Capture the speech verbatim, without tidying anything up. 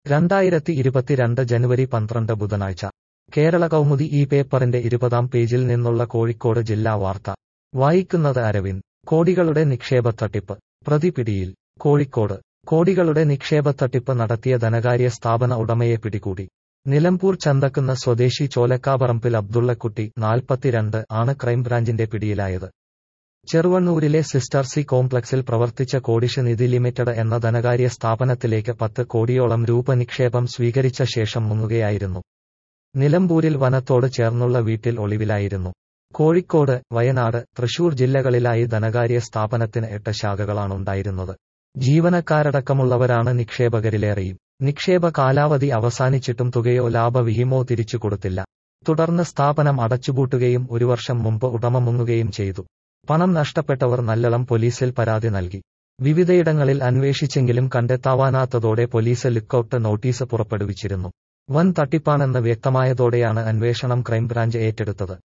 രണ്ടായിരത്തി ഇരുപത്തിരണ്ട് ജനുവരി പന്ത്രണ്ട് ബുധനാഴ്ച കേരള കൗമുദി ഈ പേപ്പറിന്റെ ഇരുപതാം പേജിൽ നിന്നുള്ള കോഴിക്കോട് ജില്ലാ വാർത്ത വായിക്കുന്നത് അരവിന്ദ്. കോടികളുടെ നിക്ഷേപത്തട്ടിപ്പ് പ്രതി പിടിയിൽ. കോഴിക്കോട് കോടികളുടെ നിക്ഷേപത്തട്ടിപ്പ് നടത്തിയ ധനകാര്യ സ്ഥാപന ഉടമയെ പിടികൂടി. നിലമ്പൂർ ചന്തക്കുന്ന് സ്വദേശി ചോലക്കാപറമ്പിൽ അബ്ദുള്ളക്കുട്ടി, നാൽപ്പത്തിരണ്ട് ആണ് ക്രൈംബ്രാഞ്ചിന്റെ പിടിയിലായത്. ചെറുവണ്ണൂരിലെ സിസ്റ്റർ സി കോംപ്ലക്സിൽ പ്രവർത്തിച്ച കോഡിഷ് നിധി ലിമിറ്റഡ് എന്ന ധനകാര്യ സ്ഥാപനത്തിലേക്ക് പത്ത് കോടിയോളം രൂപ നിക്ഷേപം സ്വീകരിച്ച ശേഷം മുങ്ങുകയായിരുന്നു. നിലമ്പൂരിൽ വനത്തോട് ചേർന്നുള്ള വീട്ടിൽ ഒളിവിലായിരുന്നു. കോഴിക്കോട്, വയനാട്, തൃശൂർ ജില്ലകളിലായി ധനകാര്യ സ്ഥാപനത്തിന് എട്ട് ശാഖകളാണുണ്ടായിരുന്നത്. ജീവനക്കാരടക്കമുള്ളവരാണ് നിക്ഷേപകരിലേറെയും. നിക്ഷേപ കാലാവധി അവസാനിച്ചിട്ടും തുകയോ ലാഭവിഹിമോ തിരിച്ചു കൊടുത്തില്ല. തുടർന്ന് സ്ഥാപനം അടച്ചുപൂട്ടുകയും ഒരു വർഷം മുമ്പ് ഉടമ മുങ്ങുകയും ചെയ്തു. പണം നഷ്ടപ്പെട്ടവർ നല്ലളം പോലീസിൽ പരാതി നൽകി. വിവിധയിടങ്ങളിൽ അന്വേഷിച്ചെങ്കിലും കണ്ടെത്താവാനാത്തതോടെ പോലീസ് ലുക്കൌട്ട് നോട്ടീസ് പുറപ്പെടുവിച്ചിരുന്നു. വൻ തട്ടിപ്പാണെന്ന് വ്യക്തമായതോടെയാണ് അന്വേഷണം ക്രൈംബ്രാഞ്ച് ഏറ്റെടുത്തത്.